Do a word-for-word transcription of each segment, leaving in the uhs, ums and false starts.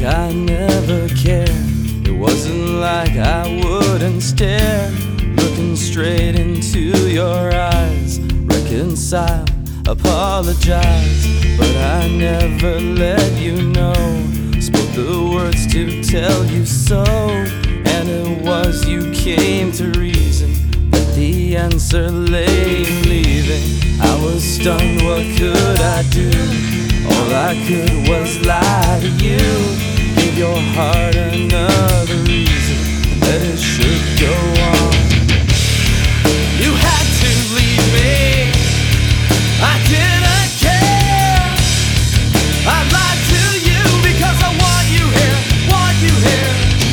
I never cared. It wasn't like I wouldn't stare. Looking straight into your eyes, reconcile, apologize, but I never let you know. Spoke the words to tell you so, and it was you came to reason that the answer lay in leaving. I was stunned, what could I do? All I could was lie to you. Give your heart another reason that it should go on. You had to leave me, I didn't care. I lied to you because I want you here, want you here.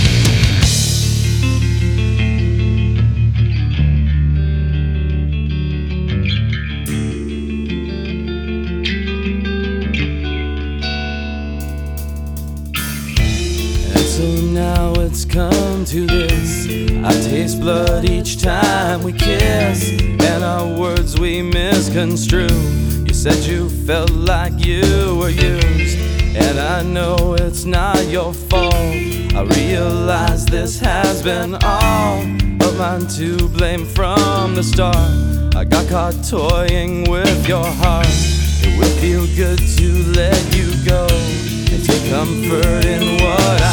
And so now it's come to this, I taste blood each time we kiss, and our words we misconstrue. You said you felt like you were used, and I know it's not your fault. I realize this has been all of mine to blame from the start. I got caught toying with your heart. It would feel good to let you go and take comfort in what